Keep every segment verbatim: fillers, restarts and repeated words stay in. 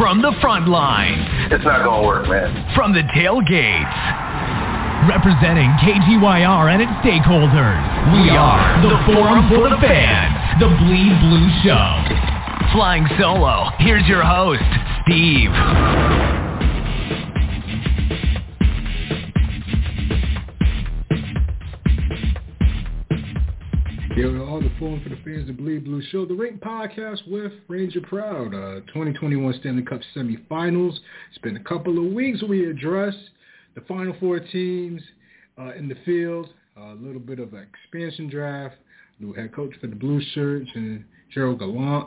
From the front lines. It's not going to work, man. From the tailgates. Representing K G Y R and its stakeholders. We are the Forum for the Fans. The Bleed Blue Show. Flying solo, here's your host, Steve. Here we are, the Forum for the Fans, the Bleed Blue Show, the Rink Podcast with Ranger Proud. Uh, twenty twenty-one Stanley Cup semifinals. It's been a couple of weeks. We addressed the Final Four teams uh, in the field, uh, a little bit of an expansion draft, new head coach for the Blue Shirts, and Gerald Gallant.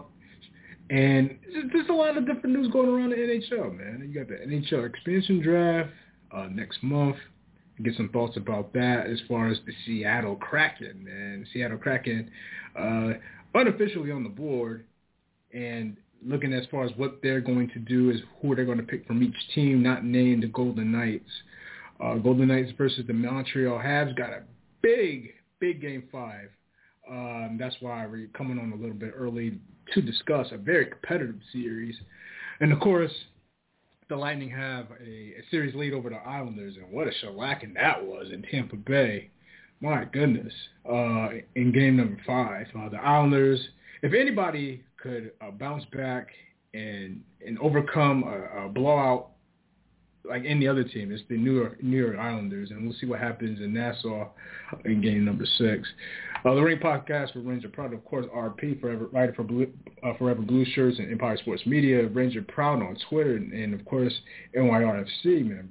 And there's a lot of different news going around the N H L, man. You got the N H L expansion draft uh, next month. Get some thoughts about that as far as the Seattle Kraken, man. Seattle Kraken uh, unofficially on the board, and looking as far as what they're going to do is who they're going to pick from each team, not named the Golden Knights. Uh, Golden Knights versus the Montreal Habs got a big, big game five. Um, that's why we're coming on a little bit early to discuss a very competitive series. And, of course, the Lightning have a, a series lead over the Islanders, and what a shellacking that was in Tampa Bay. My goodness. Uh, in game number five, uh, the Islanders, if anybody could uh, bounce back and and overcome a, a blowout like any other team, it's the New York New York Islanders, and we'll see what happens in Nassau in game number six. Uh, the Ring Podcast with Ranger Proud, of course, R P, forever, writer for Blue, uh, Forever Blue Shirts and Empire Sports Media, Ranger Proud on Twitter, and, and of course, N Y R F C, man.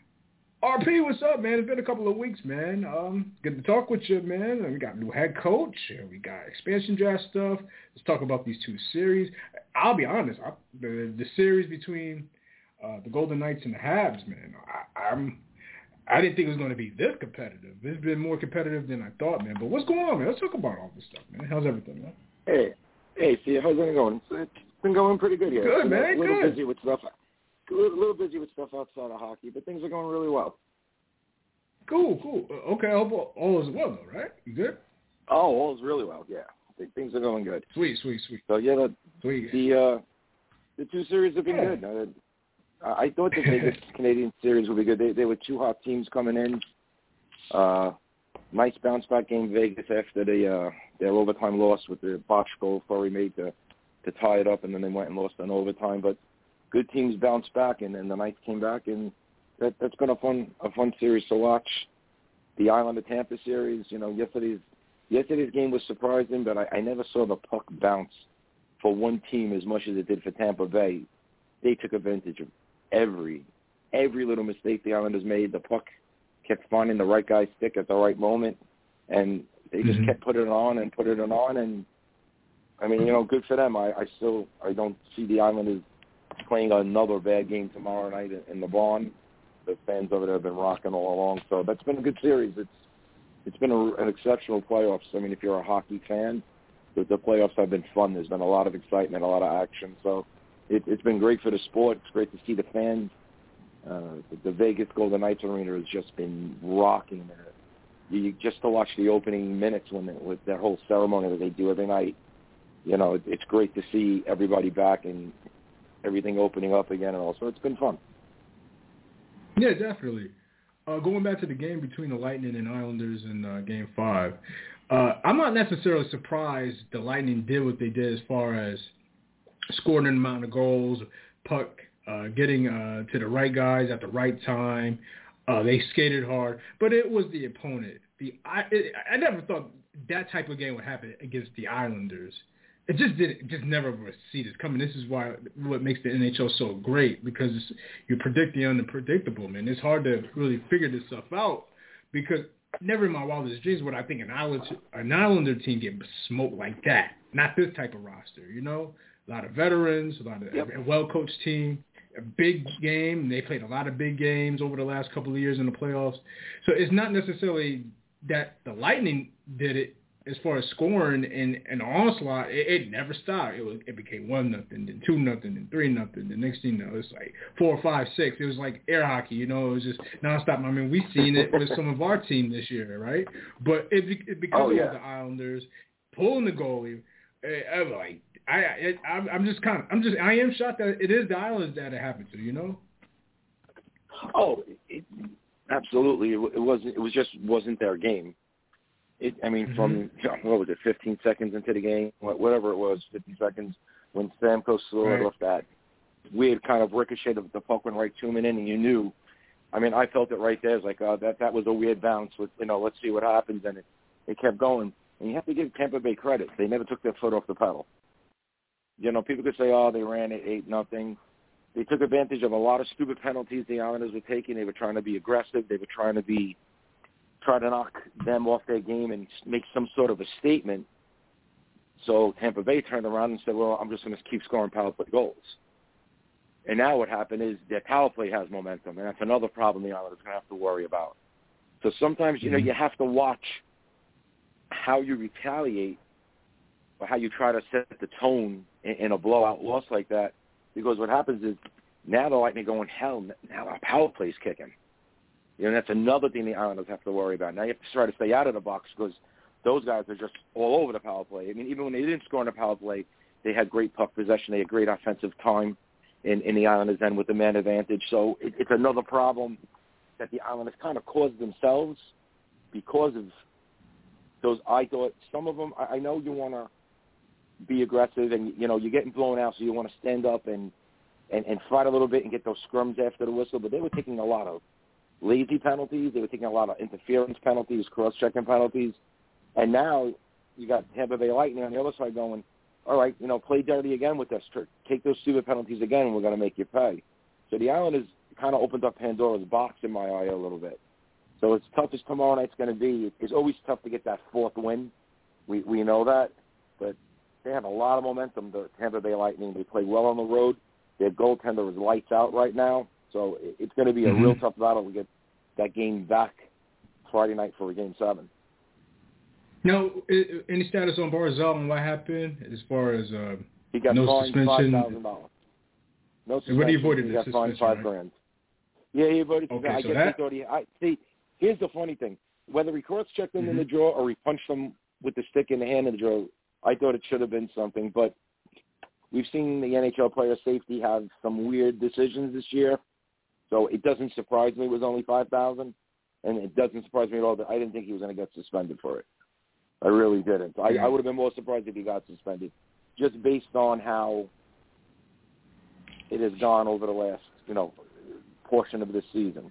R P, what's up, man? It's been a couple of weeks, man. Um, good to talk with you, man. And we got a new head coach, and we got expansion draft stuff. Let's talk about these two series. I'll be honest, I, the, the series between Uh, the Golden Knights and the Habs, man, I, I'm, I didn't think it was going to be this competitive. It's been more competitive than I thought, man. But what's going on, man? Let's talk about all this stuff, man. How's everything, man? Hey, hey, see, how's it going? It's, it's been going pretty good here. Good, man, a little good. busy with stuff, a little, little busy with stuff outside of hockey, but things are going really well. Cool, cool. Uh, okay, I hope all, all is well, though, right? You good? Oh, all is really well, yeah. I think things are going good. Sweet, sweet, sweet. So, yeah, the, sweet. the, uh, the two series have been yeah. good. Uh, I thought the Vegas Canadian series would be good. They, they were two hot teams coming in. Uh, nice bounce-back game Vegas after they, uh, their overtime loss with the botch goal Fleury made to, to tie it up, and then they went and lost in overtime. But good teams bounced back, and then the Knights came back, and that, that's been a fun a fun series to watch. The Islander-Tampa series, you know, yesterday's yesterday's game was surprising, but I, I never saw the puck bounce for one team as much as it did for Tampa Bay. They took advantage of every every little mistake the Islanders made. The puck kept finding the right guy's stick at the right moment, and they just mm-hmm. kept putting it on and putting it on. And I mean, you know, good for them. I, I still I don't see the Islanders playing another bad game tomorrow night in the barn. The fans over there have been rocking all along, so that's been a good series. It's it's been a, an exceptional playoffs. I mean, if you're a hockey fan, the, the playoffs have been fun. There's been a lot of excitement, a lot of action. So. It, it's been great for the sport. It's great to see the fans. Uh, the, the Vegas Golden Knights arena has just been rocking. Uh, you, just to watch the opening minutes when they, with that whole ceremony that they do every night, you know, it, it's great to see everybody back and everything opening up again. And also, it's been fun. Yeah, definitely. Uh, going back to the game between the Lightning and Islanders in uh, Game Five, uh, I'm not necessarily surprised the Lightning did what they did as far as scoring an amount of goals, puck uh, getting uh, to the right guys at the right time. Uh, they skated hard, but it was the opponent. The I, it, I never thought that type of game would happen against the Islanders. It just didn't, just never see this coming. This is why what makes the N H L so great, because you predict the unpredictable, man. It's hard to really figure this stuff out because never in my wildest dreams would I think an Islander, an Islander team get smoked like that. Not this type of roster, you know. A lot of veterans, a lot of yep. a well-coached team, a big game. They played a lot of big games over the last couple of years in the playoffs. So it's not necessarily that the Lightning did it as far as scoring and an onslaught. It, it never stopped. It was it became one nothing, then two nothing, then three nothing. The next thing you know, it's like four, five, six. It was like air hockey, you know. It was just nonstop. I mean, we've seen it with some of our team this year, right? But it, it because oh, yeah. of the Islanders pulling the goalie. I'm like, I, I, I'm I'm just kind of, I'm just, I am shocked that it is the Islanders that it happened to, you know? Oh, it, absolutely. It, it wasn't. It was just wasn't their game. It. I mean, from mm-hmm. what was it, fifteen seconds into the game, whatever it was, fifty seconds when Stamkos scored right. off that weird kind of ricochet, the, the puck went right to him, and in, and you knew. I mean, I felt it right there. It was like uh, that. That was a weird bounce. With you know, let's see what happens, and it, it kept going. And you have to give Tampa Bay credit. They never took their foot off the pedal. You know, people could say, oh, they ran it eight nothing. They took advantage of a lot of stupid penalties the Islanders were taking. They were trying to be aggressive. They were trying to be try to knock them off their game and make some sort of a statement. So Tampa Bay turned around and said, well, I'm just going to keep scoring power play goals. And now what happened is their power play has momentum, and that's another problem the Islanders are going to have to worry about. So sometimes, you know, you have to watch how you retaliate or how you try to set the tone in, in a blowout loss like that, because what happens is now the Lightning going, hell, now our power play's kicking. You know, that's another thing the Islanders have to worry about. Now you have to try to stay out of the box because those guys are just all over the power play. I mean, even when they didn't score on the power play, they had great puck possession. They had great offensive time in, in the Islanders' end with the man advantage. So it, it's another problem that the Islanders kind of caused themselves because of those. I thought some of them, I, I know you want to be aggressive and, you know, you're getting blown out, so you want to stand up and, and, and fight a little bit and get those scrums after the whistle, but they were taking a lot of lazy penalties. They were taking a lot of interference penalties, cross-checking penalties. And now you got Tampa Bay Lightning on the other side going, all right, you know, play dirty again with us. Take those stupid penalties again, and we're going to make you pay. So the Islanders kind of opened up Pandora's box in my eye a little bit. So as tough as tomorrow night's going to be, it's always tough to get that fourth win. We we know that. But they have a lot of momentum, the Tampa Bay Lightning. They play well on the road. Their goaltender is lights out right now. So it's going to be a mm-hmm. real tough battle to get that game back Friday night for a game seven. Now, any status on Barzal and what happened as far as uh, he got no fined suspension? five thousand dollars. No suspension. What he avoided he the got fined suspension, five right? grand. Yeah, he avoided. Okay, I so guess that... he thought he. I see. Here's the funny thing: whether he cross-checked him mm-hmm. in the draw or he punched him with the stick in the hand in the draw, I thought it should have been something. But we've seen the N H L player safety have some weird decisions this year, so it doesn't surprise me it was only five thousand, and it doesn't surprise me at all that I didn't think he was going to get suspended for it. I really didn't. I, I would have been more surprised if he got suspended, just based on how it has gone over the last, you know, portion of this season.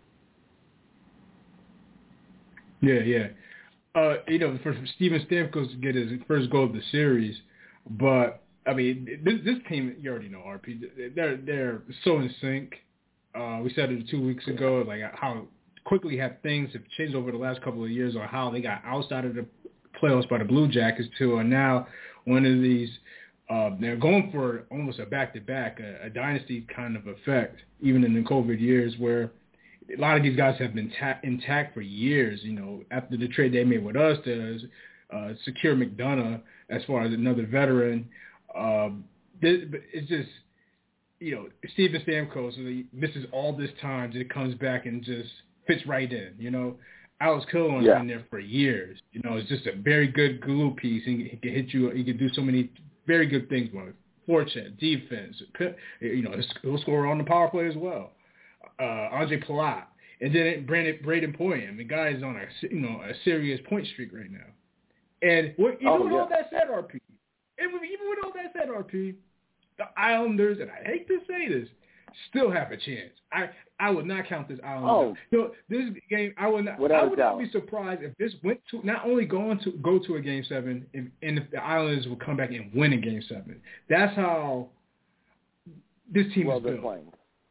Yeah, yeah. Uh, you know, for Steven Stamkos to get his first goal of the series, but I mean, this, this team, you already know, R P. They're they're so in sync. Uh, we said it two weeks ago, like how quickly have things have changed over the last couple of years, or how they got outside of the playoffs by the Blue Jackets too, and now one of these, uh, they're going for almost a back-to-back, a, a dynasty kind of effect, even in the COVID years, where a lot of these guys have been ta- intact for years. You know, after the trade they made with us to uh, secure McDonough as far as another veteran, um, this, it's just, you know, Steven Stamkos, he misses all this time, just comes back and just fits right in, you know. Alex Killorn's yeah. been there for years. You know, it's just a very good glue piece. He, he can hit you. He can do so many very good things with it. Forecheck, defense. You know, he'll score on the power play as well. Uh, Andre Palat, and then Brandon Braden Point. I mean, the guy is on a you know a serious point streak right now. And what, even oh, with yeah. all that said, R P, and with, even with all that said, R P, the Islanders, and I hate to say this, still have a chance. I, I would not count this Islanders. Oh. You know, this game, I would not. Without I would doubt. not be surprised if this went to not only going to go to a game seven, and, and if the Islanders would come back and win a game seven. That's how this team well, is they're built. Playing.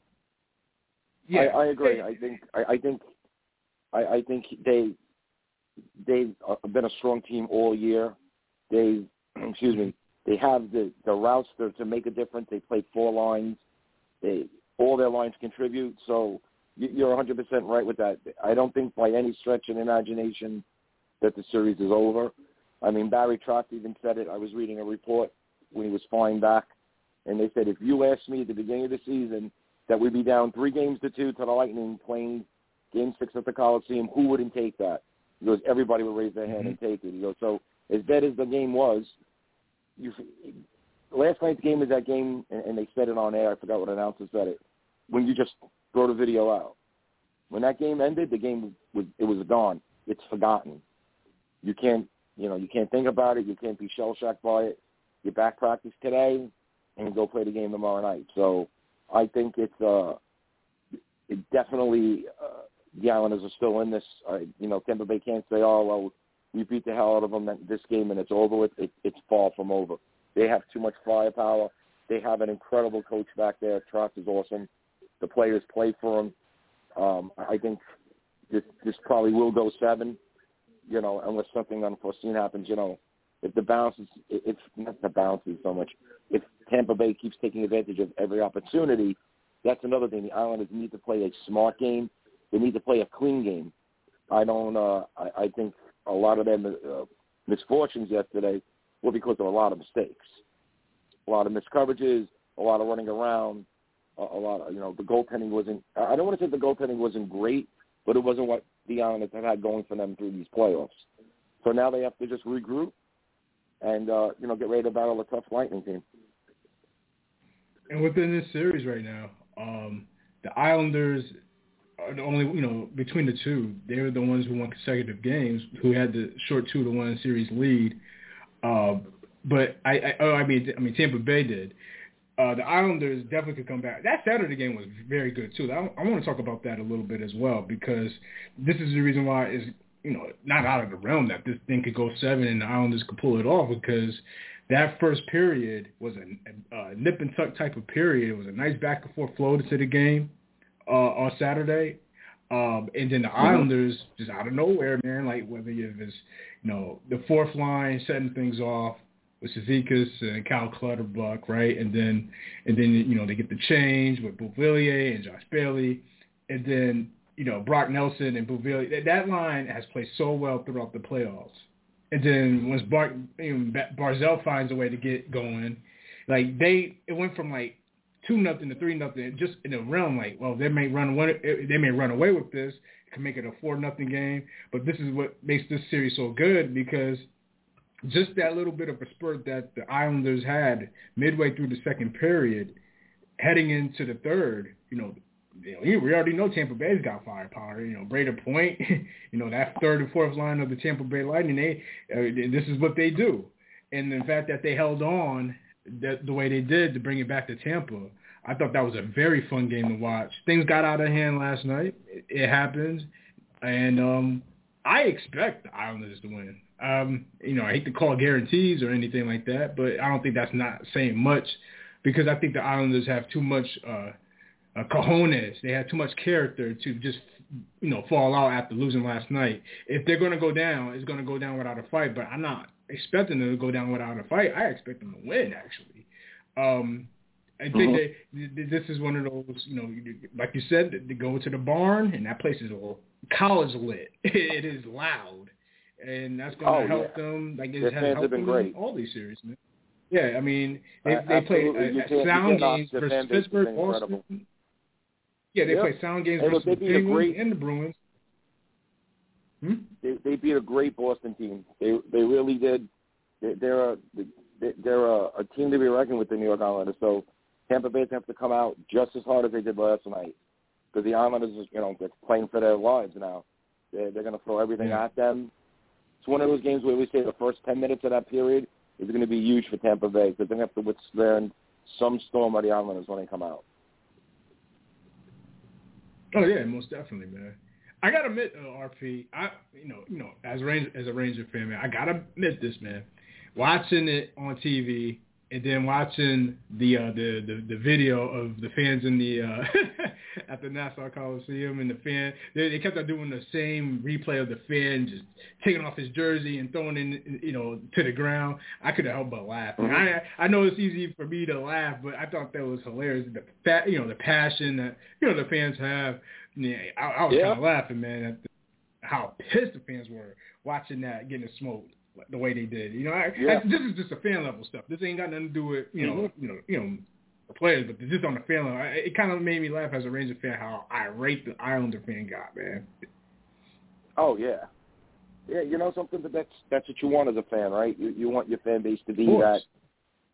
Yeah, I, I agree. I think. I, I think. I, I think they they've been a strong team all year. They, excuse me. They have the, the routes to, to make a difference. They play four lines. They all their lines contribute. So you're one hundred percent right with that. I don't think by any stretch of imagination that the series is over. I mean, Barry Trotz even said it. I was reading a report when he was flying back, and they said, if you asked me at the beginning of the season that we'd be down three games to two to the Lightning playing game six at the Coliseum, who wouldn't take that? He goes, everybody would raise their hand mm-hmm. and take it. He goes, so as bad as the game was, you last night's game is that game, and, and they said it on air. I forgot what announcer said it. When you just throw the video out, when that game ended, the game was it was gone. It's forgotten. You can't, you know, you can't think about it. You can't be shell shocked by it. You back practice today and go play the game tomorrow night. So I think it's uh, it definitely uh, the Islanders are still in this. Uh, you know, Tampa Bay can't say, oh well, we beat the hell out of them this game and it's over with. It, it's far from over. They have too much firepower. They have an incredible coach back there. Trotz is awesome. The players play for him. Um, I think this, this probably will go seven, you know, unless something unforeseen happens. You know, if the bounce is, if not the bounce is so much, if Tampa Bay keeps taking advantage of every opportunity, that's another thing. The Islanders need to play a smart game. They need to play a clean game. I don't. Uh, I, I think a lot of them uh, misfortunes yesterday were because of a lot of mistakes, a lot of miscoverages, a lot of running around, a, a lot of, you know, the goaltending wasn't, I don't want to say the goaltending wasn't great, but it wasn't what the Islanders have had going for them through these playoffs. So now they have to just regroup and, uh, you know, get ready to battle a tough Lightning team. And within this series right now, um, the Islanders are the only, you know, between the two, they were the ones who won consecutive games, who had the short two to one series lead. Uh, but I, I, oh, I mean, I mean, Tampa Bay did. Uh, the Islanders definitely could come back. That Saturday game was very good too. I, I want to talk about that a little bit as well, because this is the reason why it's, you know, not out of the realm that this thing could go seven and the Islanders could pull it off, because that first period was a, a nip and tuck type of period. It was a nice back and forth flow to the game uh, on Saturday. Um, and then the Islanders, just out of nowhere, man, like whether it was, you know, the fourth line setting things off with Cizikas and Cal Clutterbuck, right? And then, and then you know, they get the change with Beauvillier and Josh Bailey. And then, you know, Brock Nelson and Beauvillier. That, that line has played so well throughout the playoffs. And then once Bar, you know, Barzal finds a way to get going, like they, it went from like two nothing to three nothing, just in a realm like, well, they may run away, they may run away with this, it can make it a four nothing game. But this is what makes this series so good, because just that little bit of a spurt that the Islanders had midway through the second period, heading into the third, you know, you know, we already know Tampa Bay's got firepower. You know, Brayden Point, you know, that third and fourth line of the Tampa Bay Lightning, they, uh, this is what they do. And the fact that they held on that, the way they did to bring it back to Tampa, I thought that was a very fun game to watch. Things got out of hand last night. It, it happens. And um, I expect the Islanders to win. Um, you know, I hate to call guarantees or anything like that, but I don't think that's not saying much, because I think the Islanders have too much uh, uh, cojones. They have too much character to just, you know, fall out after losing last night. If they're going to go down, it's going to go down without a fight, but I'm not expecting them to go down without a fight. I expect them to win, actually. Um, I think mm-hmm. that this is one of those, you know, like you said, they go to the barn, and that place is all college lit. It is loud. And that's going to oh, help yeah. them. Like it has helped them in all these series, man. Yeah, I mean, they, uh, they play uh, sound games versus Pittsburgh, Boston. Yeah, they yep. play sound games versus the Penguins great, and the Bruins. Hmm? They, they beat a great Boston team. They they really did. They, they're a they're a, a team to be reckoned with, the New York Islanders. So Tampa Bay have to come out just as hard as they did last night, because the Islanders, you know, they're playing for their lives now. They're, they're going to throw everything yeah. at them. It's one of those games where we say the first ten minutes of that period is going to be huge for Tampa Bay, because they're going to have to withstand some storm by the Islanders when they come out. Oh yeah, most definitely, man. I gotta admit, uh, R P, I you know you know as a Ranger, as a Ranger fan, man, I gotta admit this, man. Watching it on T V and then watching the uh, the, the the video of the fans in the uh, at the Nassau Coliseum, and the fan they, they kept on doing the same replay of the fan just taking off his jersey and throwing in, you know, to the ground. I couldn't help but laugh. Mm-hmm. I I know it's easy for me to laugh, but I thought that was hilarious. The fa- you know the passion that you know the fans have. Yeah, I, I was yeah. kind of laughing, man, at the, how pissed the fans were watching that getting smoked the way they did. You know, I, yeah. I, this is just a fan level stuff. This ain't got nothing to do with you know, mm-hmm. you know, you know, the players, but just on the fan level. I, it kind of made me laugh as a Ranger fan how irate the Islander fan got, man. Oh yeah, yeah. You know something, that's that's what you want as a fan, right? You you want your fan base to be that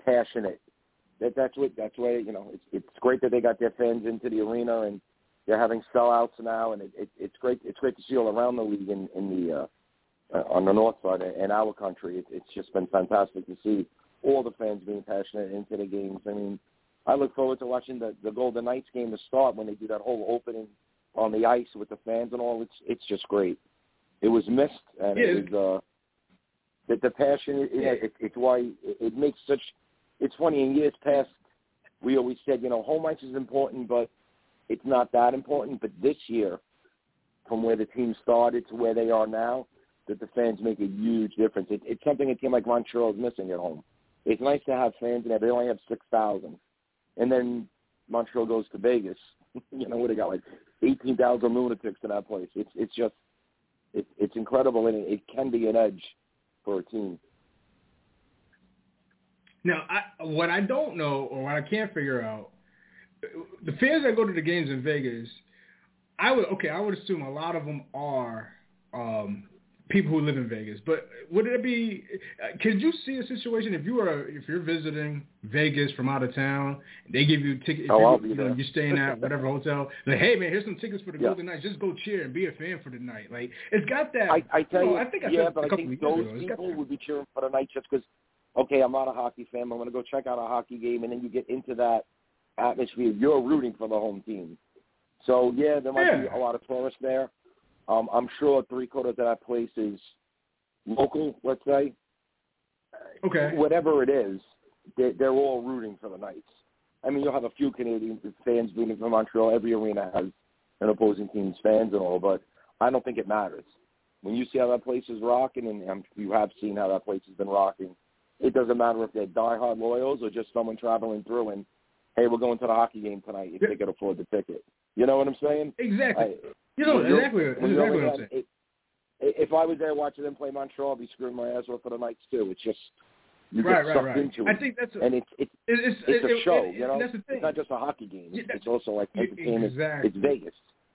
passionate. That that's what that's why you know it's it's great that they got their fans into the arena and they're having sellouts now, and it, it, it's great it's great to see all around the league in in the uh, uh, on the north side in our country. It, it's just been fantastic to see all the fans being passionate into the games. I mean, I look forward to watching the the Golden Knights game to start when they do that whole opening on the ice with the fans and all. It's it's just great. It was missed, and yeah. it was uh, the, the passion. Yeah, it, it's why it, it makes such. It's funny, in years past, we always said, you know, home ice is important, but it's not that important. But this year, from where the team started to where they are now, that the fans make a huge difference. It, it's something a team like Montreal is missing at home. It's nice to have fans in there. They only have six thousand. And then Montreal goes to Vegas. you know, what they got, like eighteen thousand lunatics in that place. It's it's just, it, it's incredible, and it, it can be an edge for a team. Now, I, what I don't know or what I can't figure out, the fans that go to the games in Vegas, I would okay, I would assume a lot of them are um, people who live in Vegas. But would it be? Could you see a situation if you were if you're visiting Vegas from out of town, they give you tickets? Oh, you, I'll be you there. know, you're staying at whatever hotel. Like, hey man, here's some tickets for the yeah. Golden Knights. Just go cheer and be a fan for the night. Like, it's got that. I, I tell you, know, I think I yeah, said but a I couple think of those years ago, people would be cheering for the night just because. Okay, I'm not a hockey fan. I'm going to go check out a hockey game, and then you get into that atmosphere. You're rooting for the home team. So, yeah, there might yeah. be a lot of tourists there. Um, I'm sure three-quarters of that place is local, let's say. Okay. Whatever it is, they're, they're all rooting for the Knights. I mean, you'll have a few Canadian fans rooting for Montreal. Every arena has an opposing team's fans and all, but I don't think it matters. When you see how that place is rocking, and you have seen how that place has been rocking, it doesn't matter if they're diehard loyals or just someone traveling through and, hey, we're going to the hockey game tonight if they can afford the ticket. You know what I'm saying? Exactly. I, you know, exactly, exactly what I'm saying. It, if I was there watching them play Montreal, I'd be screwing my ass off for the Knights too. It's just you right, get right, sucked right. into it. I think that's a, and it's it's it's, it's it, a show. it, it, you know, that's the thing. It's not just a hockey game. It's, yeah, it's also like entertainment. Exactly. It's Vegas.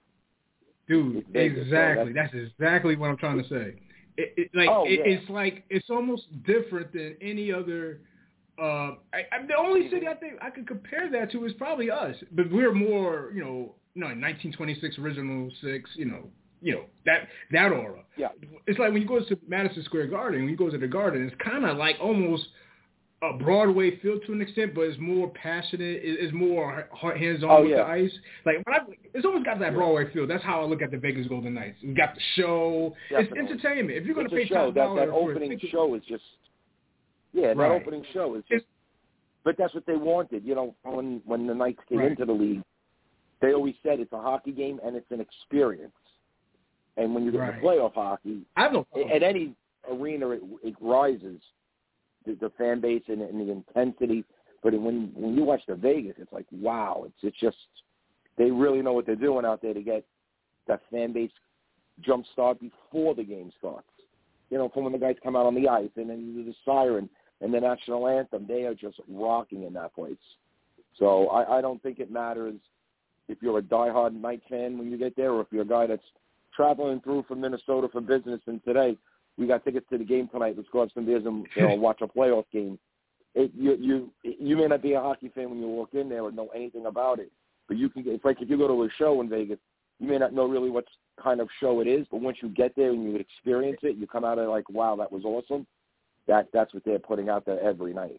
Dude, it's Vegas, exactly. So that's, that's exactly what I'm trying to say. It, it, like oh, it, yeah. it's like it's almost different than any other. Uh, I, I, the only city I think I could compare that to is probably us, but we're more, you know, you know, nineteen twenty-six original six, you know, you know that that aura. Yeah. It's like when you go to Madison Square Garden, when you go to the Garden, it's kind of like almost a Broadway feel to an extent, but it's more passionate. It's more hands-on oh, with yeah. the ice. Like when I, it's almost got that yeah. Broadway feel. That's how I look at the Vegas Golden Knights. We got the show. Definitely. It's entertainment. If you're going to pay show, top that, dollar that for opening a ticket, show is just yeah, that right. opening show is just. It's, but that's what they wanted. You know, when when the Knights came right. into the league, they always said it's a hockey game and it's an experience. And when you get right. into playoff hockey, I don't at any arena it, it rises. The, the fan base and, and the intensity, but when when you watch the Vegas, it's like wow, it's it's just they really know what they're doing out there to get that fan base jump start before the game starts. You know, from when the guys come out on the ice and then the siren and the national anthem, they are just rocking in that place. So I, I don't think it matters if you're a diehard Knight fan when you get there, or if you're a guy that's traveling through from Minnesota for business and today. We got tickets to the game tonight. Let's go have some beers and you know, watch a playoff game. It, you you you may not be a hockey fan when you walk in there or know anything about it, but you can get. It's like if you go to a show in Vegas, you may not know really what kind of show it is, but once you get there and you experience it, you come out of it like, wow, that was awesome. That that's what they're putting out there every night.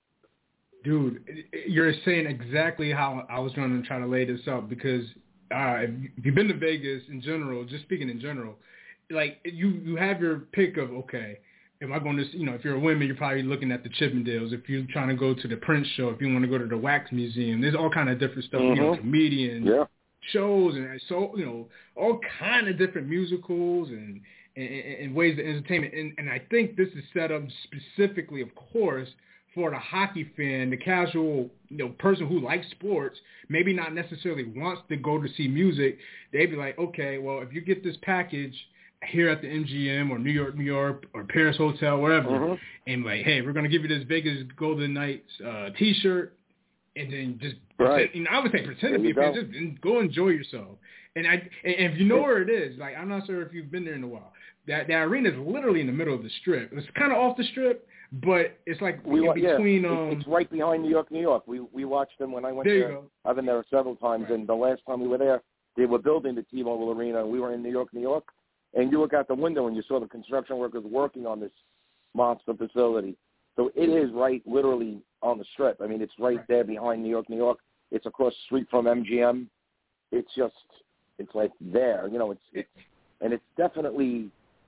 Dude, you're saying exactly how I was going to try to lay this out because uh, if you've been to Vegas in general, just speaking in general. Like you, you have your pick of okay. Am I going to, you know, if you're a woman, you're probably looking at the Chippendales. If you're trying to go to the Prince show, if you want to go to the Wax Museum, there's all kind of different stuff. Mm-hmm. You know, comedians, yeah. shows, and so you know, all kind of different musicals and and, and ways of entertainment. And and I think this is set up specifically, of course, for the hockey fan, the casual, you know, person who likes sports, maybe not necessarily wants to go to see music. They'd be like, okay, well, if you get this package here at the M G M or New York, New York, or Paris Hotel, wherever, mm-hmm. and like, hey, we're going to give you this Vegas Golden Knights uh, T-shirt, and then just right. pretend, you know, I would say pretend to be a fan. Just go enjoy yourself. And I, and if you know where it is, like I'm not sure if you've been there in a while. That that arena is literally in the middle of the strip. It's kind of off the strip, but it's like we, in between. Yeah, um, it's right behind New York, New York. We we watched them when I went there. there. You go. I've been there several times, right. and the last time we were there, they were building the T-Mobile Arena, and we were in New York, New York. And you look out the window, and you saw the construction workers working on this monster facility. So it is right, literally on the strip. I mean, it's right, right. there behind New York, New York. It's across the street from M G M. It's just, it's like there, you know. It's, it's and it's definitely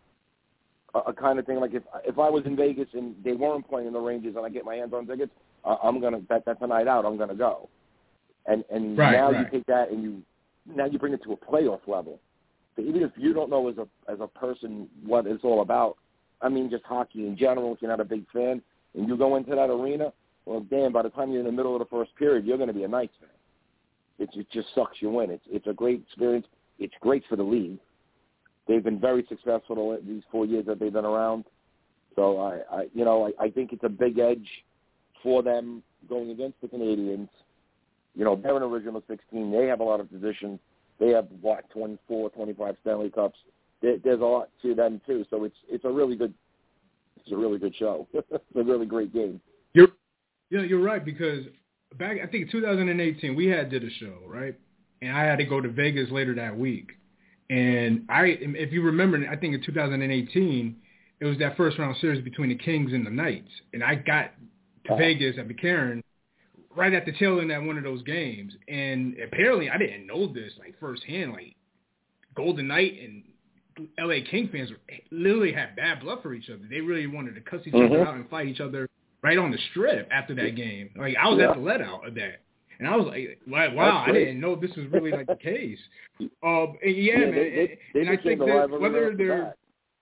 a, a kind of thing. Like if if I was in Vegas and they weren't playing the Rangers and I get my hands on tickets, uh, I'm gonna that that's a night out. I'm gonna go. And and right, now right. you take that and you now you bring it to a playoff level. So even if you don't know as a as a person what it's all about, I mean just hockey in general, if you're not a big fan, and you go into that arena, well, damn, by the time you're in the middle of the first period, you're going to be a Knights fan. It, it just sucks you in. It's it's a great experience. It's great for the league. They've been very successful these four years that they've been around. So I, I you know, I, I think it's a big edge for them going against the Canadians. You know, they're an original sixteen. They have a lot of tradition. They have, what, twenty-four, twenty-five Stanley Cups. There, there's a lot to them, too. So it's it's a really good it's a really good show. It's a really great game. You're, you know, you're right, because back, I think in two thousand eighteen, we had did a show, right? And I had to go to Vegas later that week. And I, if you remember, I think in two thousand eighteen, it was that first round series between the Kings and the Knights. And I got to uh-huh. Vegas at McCarran right at the tail end of one of those games. And apparently I didn't know this, like, firsthand. Like, Golden Knight and L A King fans literally had bad blood for each other. They really wanted to cuss each mm-hmm. other out and fight each other right on the strip after that game. Like, I was yeah. at the let-out of that. And I was like, wow, I didn't know this was really, like, the case. Um, and yeah, yeah, man. They, they, they and I think that whether they're that.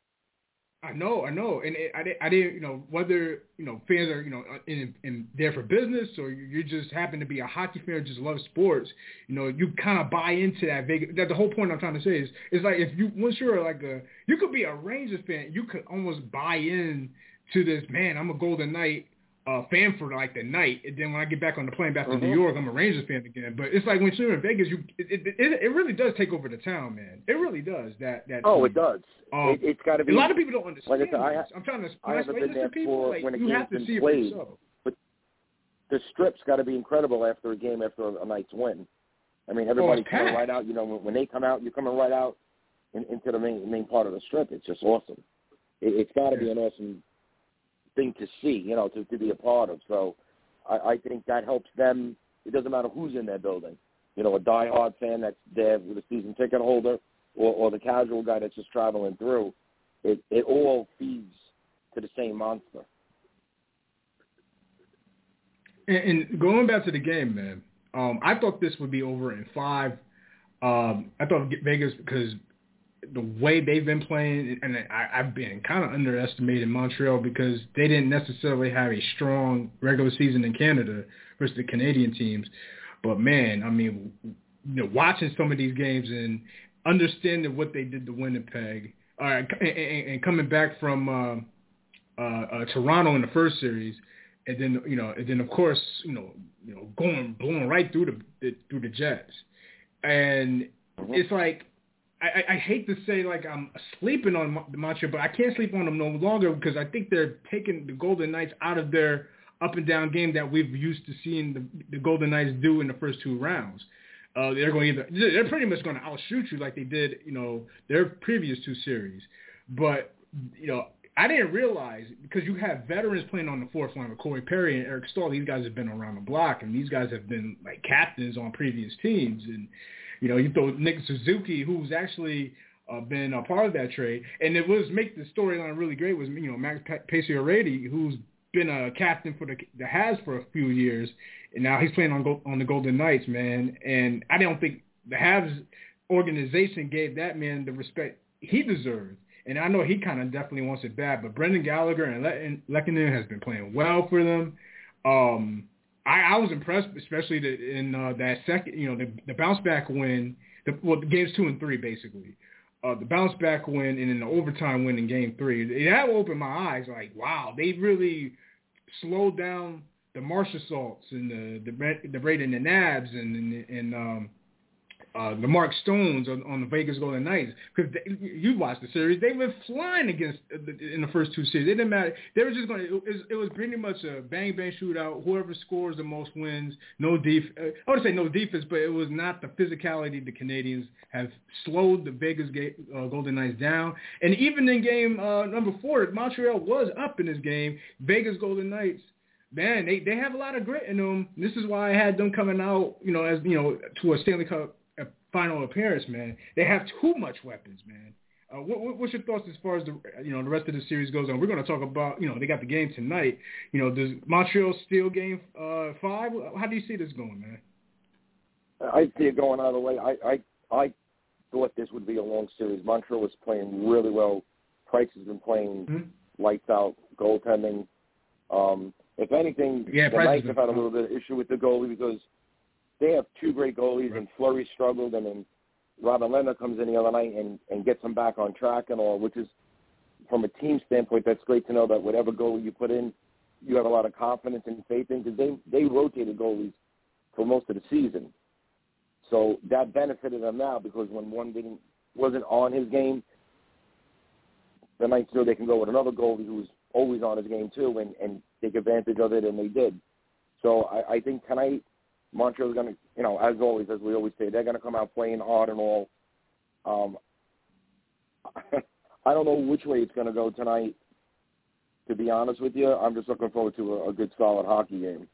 I know, I know, and it, I, I didn't, you know, whether you know fans are, you know, in, in there for business or you just happen to be a hockey fan or just love sports, you know, you kind of buy into that. Vegas, that the whole point I'm trying to say is, is like if you once you're like a, you could be a Rangers fan, you could almost buy in to this. Man, I'm a Golden Knight uh, fan for like the night, and then when I get back on the plane back to mm-hmm. New York, I'm a Rangers fan again. But it's like when you're in Vegas, you it, it, it, it really does take over the town, man. It really does. That that oh, team. it does. Um, it, it's got to be. A lot of people don't understand. Like I said, I ha- I'm trying to I haven't been there people, for like, when a you game's have to been see played, it for yourself. But the strip's got to be incredible after a game, after a, a night's win. I mean, everybody's oh, coming right out. You know, when, when they come out, you're coming right out in, into the main main part of the strip. It's just awesome. It, it's got to be an awesome thing to see, you know, to, to be a part of. So I, I think that helps them. It doesn't matter who's in their building. You know, a diehard fan that's there with a season ticket holder or, or the casual guy that's just traveling through. It, it all feeds to the same monster. And, and going back to the game, man, um, I thought this would be over in five. Um, I thought Vegas, because the way they've been playing, and I, I've been kind of underestimating Montreal because they didn't necessarily have a strong regular season in Canada versus the Canadian teams. But, man, I mean, you know, watching some of these games and understanding what they did to Winnipeg, uh, and, and, and coming back from uh, uh, uh, Toronto in the first series, and then you know, and then of course, you know, you know, going blowing right through the, the through the Jets, and mm-hmm. it's like. I, I hate to say like I'm sleeping on Montreal, but I can't sleep on them no longer because I think they're taking the Golden Knights out of their up and down game that we've used to seeing the, the Golden Knights do in the first two rounds. Uh, they're going either they're pretty much going to outshoot you like they did, you know, their previous two series. But you know, I didn't realize because you have veterans playing on the fourth line with Corey Perry and Eric Stahl. These guys have been around the block, and these guys have been like captains on previous teams and. You know, you throw Nick Suzuki, who's actually uh, been a part of that trade. And it was make the storyline really great was, you know, Max Pacioretty, who's been a captain for the, the Habs for a few years. And now he's playing on on the Golden Knights, man. And I don't think the Habs organization gave that man the respect he deserved. And I know he kind of definitely wants it back. But Brendan Gallagher and Le- Lehkonen has been playing well for them. Um I, I was impressed, especially the, in uh, that second, you know, the, the bounce back win, the, well, the games two and three, basically. Uh, the bounce back win and then the overtime win in game three. That opened my eyes like, wow, they really slowed down the Marshall and the the the Braden the Nabs and and, and um, uh, the Mark Stones on, on the Vegas Golden Knights, because you watched the series, they were flying against in the first two series. It didn't matter. They were just going to. It was, it was pretty much a bang bang shootout. Whoever scores the most wins. No def. I would say no defense, but it was not the physicality the Canadians have slowed the Vegas uh, Golden Knights down. And even in game uh, number four, Montreal was up in this game. Vegas Golden Knights, man, they, they have a lot of grit in them. This is why I had them coming out, you know, as you know, to a Stanley Cup final appearance, man. They have too much weapons, man. Uh, what, what's your thoughts as far as the you know the rest of the series goes on? We're going to talk about, you know, they got the game tonight. You know, does Montreal steal game uh, five? How do you see this going, man? I see it going either way. I, I I thought this would be a long series. Montreal was playing really well. Price has been playing mm-hmm. lights out, goaltending. Um, if anything, yeah, the Knights have had a little bit of issue with the goalie because they have two great goalies, right. and Fleury struggled, and then Robin Lehner comes in the other night and, and gets them back on track and all, which is, from a team standpoint, that's great to know that whatever goalie you put in, you have a lot of confidence and faith in, because they, they rotated goalies for most of the season. So that benefited them now, because when one didn't wasn't on his game, the Knights know they can go with another goalie who's always on his game too and, and take advantage of it, and they did. So I, I think tonight, Montreal's going to, you know, as always, as we always say, they're going to come out playing hard and all. Um, I don't know which way it's going to go tonight, to be honest with you. I'm just looking forward to a, a good, solid hockey game.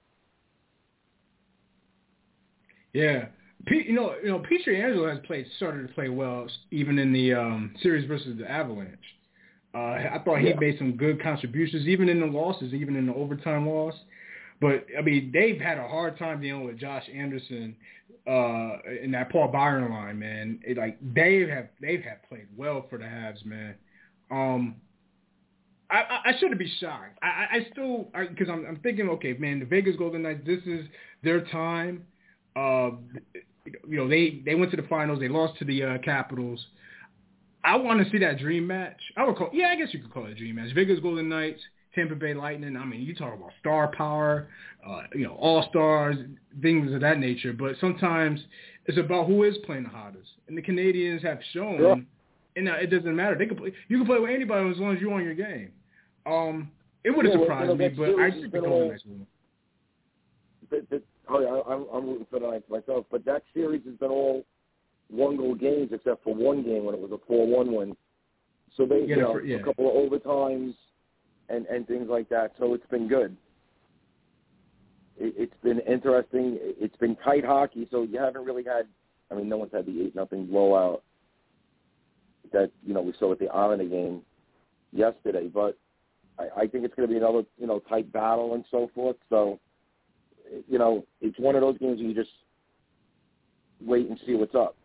Yeah. P, you know, you know, Pietrangelo has played, started to play well, even in the um, series versus the Avalanche. Uh, I thought he yeah. made some good contributions, even in the losses, even in the overtime loss. But, I mean, they've had a hard time dealing with Josh Anderson uh, in that Paul Byron line, man. It, like, they have they've have played well for the Habs, man. Um, I, I, I shouldn't be shocked. I, I still – because I'm, I'm thinking, okay, man, the Vegas Golden Knights, this is their time. Uh, you know, they, they went to the finals. They lost to the uh, Capitals. I want to see that dream match. I would call – yeah, I guess you could call it a dream match. Vegas Golden Knights, Tampa Bay Lightning. I mean, you talk about star power, uh, you know, all-stars, things of that nature. But sometimes it's about who is playing the hottest. And the Canadians have shown, yeah. and uh, it doesn't matter. They can play. You can play with anybody as long as you're on your game. Um, it would have yeah, surprised well, me, but I think the Golden Knights will. But, but, oh, I'm, I'm rooting for the Knights myself. But that series has been all one-goal games except for one game when it was a four one win. So they, yeah, you know, yeah. a couple of overtimes and, and things like that. So it's been good. It, it's been interesting. It's been tight hockey, so you haven't really had, I mean, no one's had the eight nothing blowout that, you know, we saw at the Arena game yesterday. But I, I think it's going to be another, you know, tight battle and so forth. So, you know, it's one of those games where you just wait and see what's up.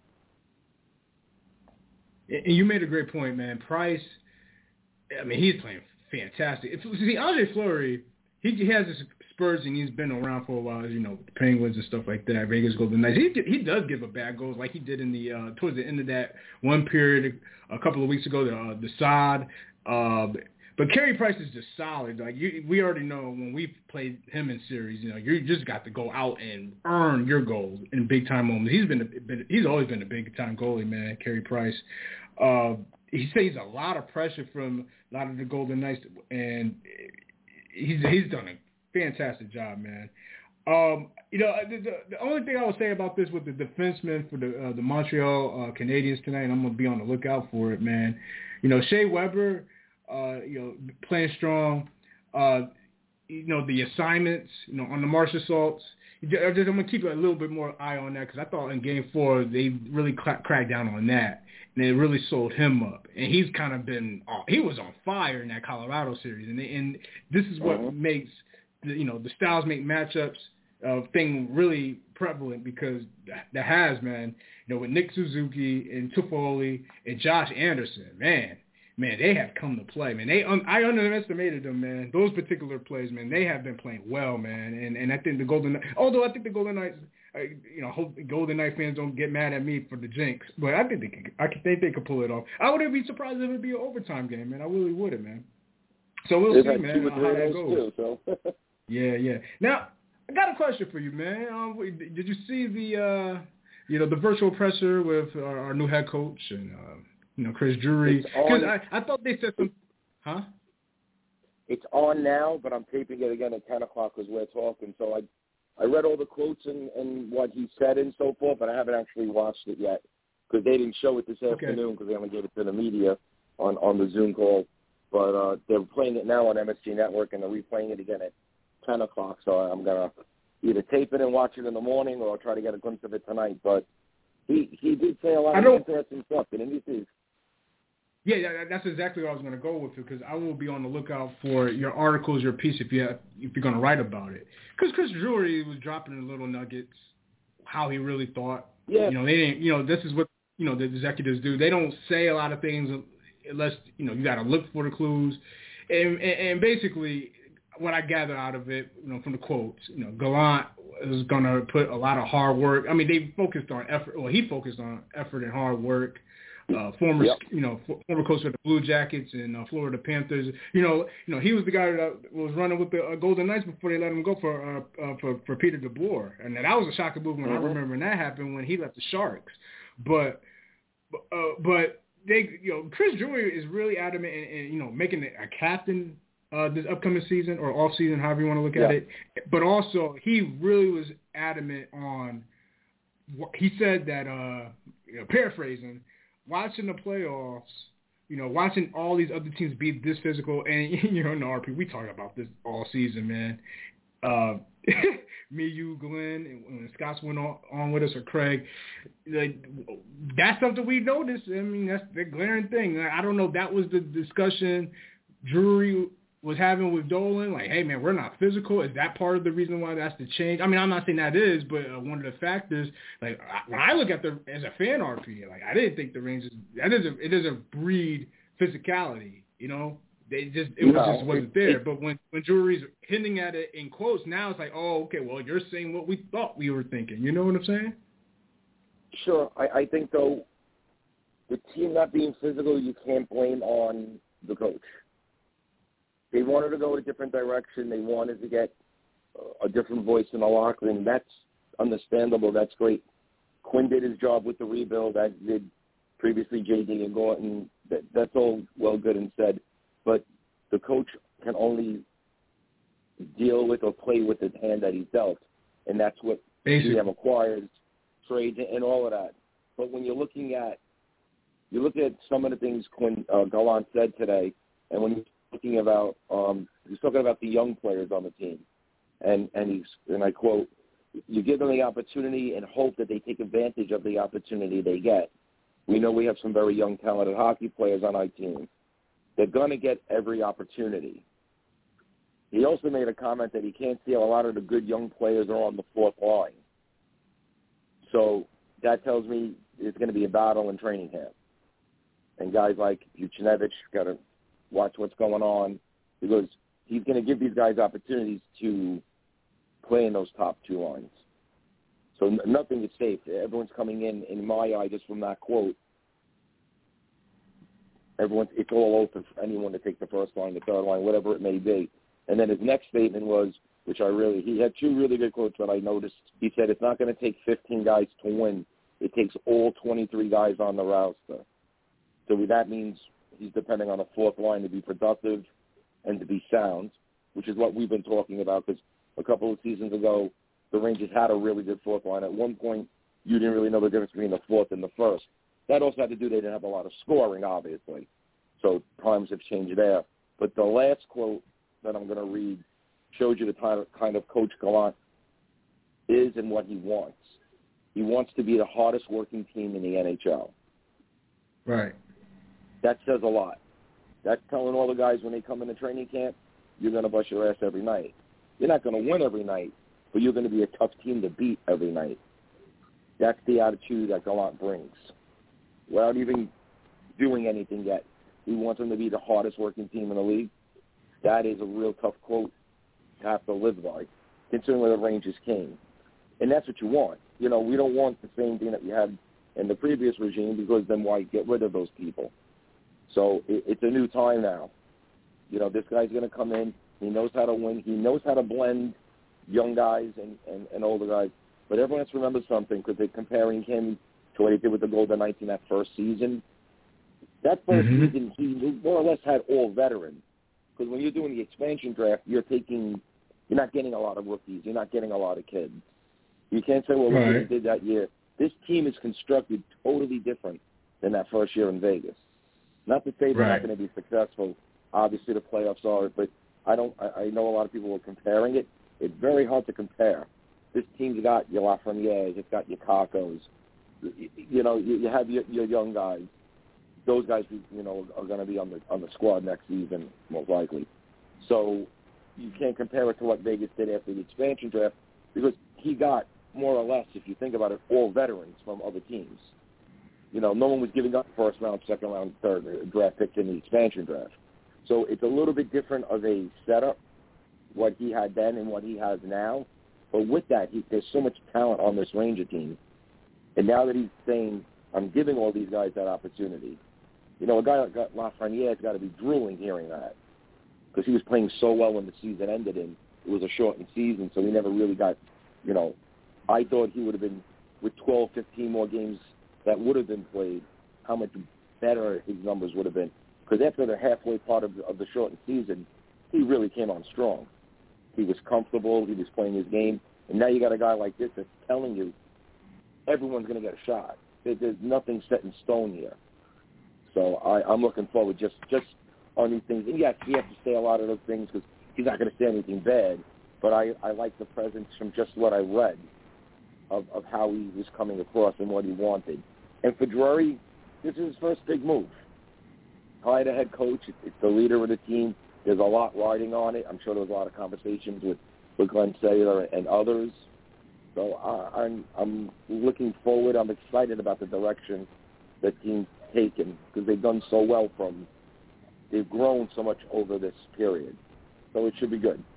And you made a great point, man. Price, I mean, he's playing fantastic. If, see, Andre Fleury, he, he has his Spurs, and he's been around for a while, you know, the Penguins and stuff like that, Vegas Golden Knights. He he does give up bad goals like he did in the uh, towards the end of that one period a couple of weeks ago, the, uh, the Saad. Uh, but Carey Price is just solid. Like you, we already know when we played him in series, you know, you just got to go out and earn your goals in big time moments. He's been, a, been he's always been a big time goalie, man. Carey Price. Uh, he saves a lot of pressure from a lot of the Golden Knights, and he's he's done a fantastic job, man. Um, you know, the, the, the only thing I would say about this with the defensemen for the uh, the Montreal uh, Canadiens tonight, and I'm gonna be on the lookout for it, man. You know, Shea Weber. Uh, you know, playing strong. Uh, you know, the assignments, you know, on the Marshall Salts. I'm going to keep a little bit more eye on that because I thought in Game four they really cl- cracked down on that, and they really sold him up. And he's kind of been uh, – he was on fire in that Colorado series. And, they, and this is what mm-hmm. makes, the, you know, the styles make matchups uh, thing really prevalent because the Habs, man, you know, with Nick Suzuki and Toffoli and Josh Anderson, man, Man, they have come to play, man. They um, I underestimated them, man. Those particular plays, man, they have been playing well, man. And and I think the Golden, although I think the Golden Knights, uh, you know, hope Golden Knight fans don't get mad at me for the jinx, but I think they could, I think they could pull it off. I wouldn't be surprised if it would be an overtime game, man. I really wouldn't, man. So we'll They've see, man, two or how three that goes. goes. Too, so. Yeah, yeah. Now, I got a question for you, man. Um, did you see the, uh, you know, the virtual presser with our, our new head coach and, uh, you know, Chris Drury? Because I, I thought they said some, huh? It's on now, but I'm taping it again at ten o'clock because we're talking. So I I read all the quotes and, and what he said and so forth, but I haven't actually watched it yet because they didn't show it this okay. afternoon because they only gave it to the media on, on the Zoom call. But uh, they're playing it now on M S G Network, and they're replaying it again at ten o'clock. So I'm going to either tape it and watch it in the morning or I'll try to get a glimpse of it tonight. But he, he did say a lot of interesting stuff, didn't he? Yeah, yeah, that's exactly what I was going to go with it because I will be on the lookout for your articles, your piece if you have, if you're going to write about it. Because Chris Drury was dropping the little nuggets, how he really thought. Yeah. You know, they didn't. You know, this is what you know the executives do. They don't say a lot of things unless you know you got to look for the clues. And, and and basically, what I gather out of it, you know, from the quotes, you know, Gallant is going to put a lot of hard work. I mean, they focused on effort. Well, he focused on effort and hard work. Uh, former, yep. you know, former coach of the Blue Jackets and uh, Florida Panthers. You know, you know, he was the guy that was running with the uh, Golden Knights before they let him go for uh, uh, for for Peter DeBoer, and that was a shocking move when mm-hmm. I remember when that happened when he left the Sharks. But, uh, but they, you know, Chris Drury is really adamant in, in you know making it a captain uh, this upcoming season or off season, however you want to look yeah. at it. But also, he really was adamant on. He said that, uh, you know, paraphrasing. Watching the playoffs, you know, watching all these other teams be this physical, and, you know, in the R P, we talk about this all season, man. Uh, me, you, Glenn, and when Scott's went on, on with us, or Craig, like, that's something we noticed. I mean, that's the glaring thing. I don't know if that was the discussion Drury was having with Dolan, like, hey, man, we're not physical. Is that part of the reason why that's the change? I mean, I'm not saying that is, but uh, one of the factors, like, I, when I look at the, as a fan R P, like, I didn't think the Rangers, that doesn't, it doesn't breed physicality, you know? They just, it no, was just wasn't it, there. it, but when, when Drury's hinting at it in quotes, now it's like, oh, okay, well, you're saying what we thought we were thinking. You know what I'm saying? Sure. I, I think, though, the team not being physical, you can't blame on the coach. They wanted to go a different direction. They wanted to get a different voice in the locker room. That's understandable. That's great. Quinn did his job with the rebuild. That did previously J D and Gorton. That, that's all well, good and said. But the coach can only deal with or play with the hand that he's dealt, and that's what Basically. we have acquired, trades, and all of that. But when you're looking at you look at some of the things Quinn uh, Gallant said today, and when you Talking about, um, he's talking about the young players on the team, and and he's and I quote, "You give them the opportunity and hope that they take advantage of the opportunity they get. We know we have some very young, talented hockey players on our team. They're going to get every opportunity." He also made a comment that he can't see how a lot of the good young players are on the fourth line. So that tells me it's going to be a battle in training camp, and guys like Buchnevich got to watch what's going on because he's going to give these guys opportunities to play in those top two lines. So n- nothing is safe. Everyone's coming in, in my eye, just from that quote. Everyone's, it's all open for anyone to take the first line, the third line, whatever it may be. And then his next statement was, which I really, he had two really good quotes that I noticed. He said, it's not going to take fifteen guys to win. It takes all twenty-three guys on the roster. So that means he's depending on a fourth line to be productive and to be sound, which is what we've been talking about because a couple of seasons ago, the Rangers had a really good fourth line. At one point, you didn't really know the difference between the fourth and the first. That also had to do they didn't have a lot of scoring, obviously. So times have changed there. But the last quote that I'm going to read shows you the kind of, kind of Coach Gallant is and what he wants. He wants to be the hardest working team in the N H L. Right. That says a lot. That's telling all the guys when they come into training camp, you're going to bust your ass every night. You're not going to win every night, but you're going to be a tough team to beat every night. That's the attitude that Gallant brings. Without even doing anything yet, he wants them to be the hardest working team in the league. That is a real tough quote to have to live by, considering where the Rangers came. And that's what you want. You know, we don't want the same thing that we had in the previous regime because then why get rid of those people? So it, it's a new time now. You know, this guy's going to come in. He knows how to win. He knows how to blend young guys and, and, and older guys. But everyone has to remember something because they're comparing him to what he did with the Golden Knights in that first season. That first mm-hmm. season, he more or less had all veterans. Because when you're doing the expansion draft, you're taking, you're not getting a lot of rookies. You're not getting a lot of kids. You can't say, well, look what he did that year. This team is constructed totally different than that first year in Vegas. Not to say they're right. not going to be successful. Obviously, the playoffs are, but I don't. I, I know a lot of people are comparing it. It's very hard to compare. This team's got your Lafreniere, it's got your Kakos. You, you know, you, you have your, your young guys. Those guys, you know, are going to be on the on the squad next season, most likely. So you can't compare it to what Vegas did after the expansion draft because he got more or less, if you think about it, all veterans from other teams. You know, no one was giving up first round, second round, third draft picks in the expansion draft. So it's a little bit different of a setup, what he had then and what he has now. But with that, he, there's so much talent on this Ranger team. And now that he's saying, I'm giving all these guys that opportunity, you know, a guy like Lafreniere has got to be drooling hearing that because he was playing so well when the season ended and it was a shortened season, so he never really got, you know, I thought he would have been, with twelve, fifteen more games that would have been played, how much better his numbers would have been. Because after the halfway part of the, of the shortened season, he really came on strong. He was comfortable. He was playing his game. And now you got a guy like this that's telling you everyone's going to get a shot. There, there's nothing set in stone here. So I, I'm looking forward just, just on these things. And, yes, we have to say a lot of those things because he's not going to say anything bad. But I, I like the presence from just what I read of, of how he was coming across and what he wanted. And for Drury, this is his first big move. Hired a head coach. It's the leader of the team. There's a lot riding on it. I'm sure there was a lot of conversations with, with Glenn Saylor and others. So I, I'm I'm looking forward. I'm excited about the direction the team's taken because they've done so well from – they've grown so much over this period. So it should be good.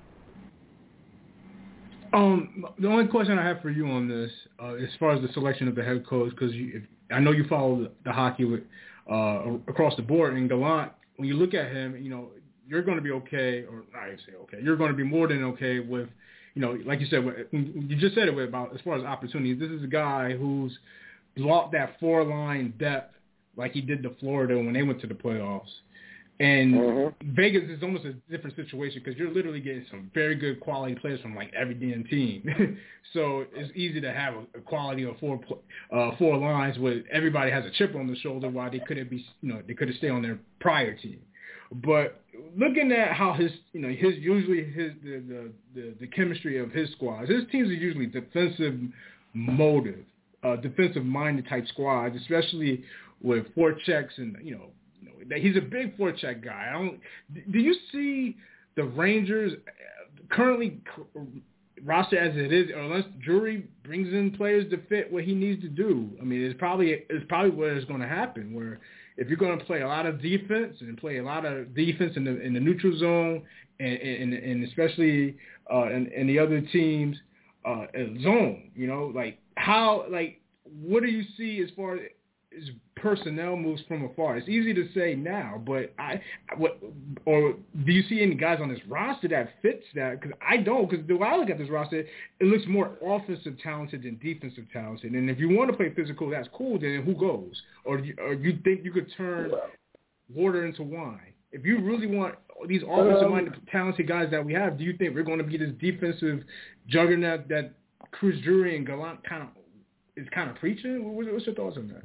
Um, the only question I have for you on this, uh, as far as the selection of the head coach, because I know you follow the, the hockey with, uh, across the board, and Gallant, when you look at him, you know, you're going to be okay, or I say okay, you're going to be more than okay with, you know, like you said, you just said it about as far as opportunities. This is a guy who's blocked that four-line depth like he did to Florida when they went to the playoffs. And mm-hmm. Vegas is almost a different situation because you're literally getting some very good quality players from like every damn team. So it's easy to have a, a quality of four uh, four lines where everybody has a chip on the shoulder while they couldn't be, you know, they could have stayed on their prior team. But looking at how his, you know, his usually his the the, the, the chemistry of his squads, his teams are usually defensive motive, uh, defensive minded type squads, especially with forechecks and you know. He's a big forecheck guy. I don't. Do you see the Rangers currently roster as it is, unless Drury brings in players to fit what he needs to do? I mean, it's probably it's probably what is going to happen. Where if you're going to play a lot of defense and play a lot of defense in the in the neutral zone, and and, and especially uh, in, in the other teams' uh, zone, you know, like how like what do you see as far as is personnel moves from afar? It's easy to say now, but I, what, or do you see any guys on this roster that fits that? Because I don't. Because the way I look at this roster, it looks more offensive talented than defensive talented. And if you want to play physical, that's cool. Then who goes? Or do you, or you think you could turn water into wine? If you really want these offensive-minded, talented guys that we have, do you think we're going to be this defensive juggernaut that Chris Drury and Gallant kind of is kind of preaching? What's your thoughts on that?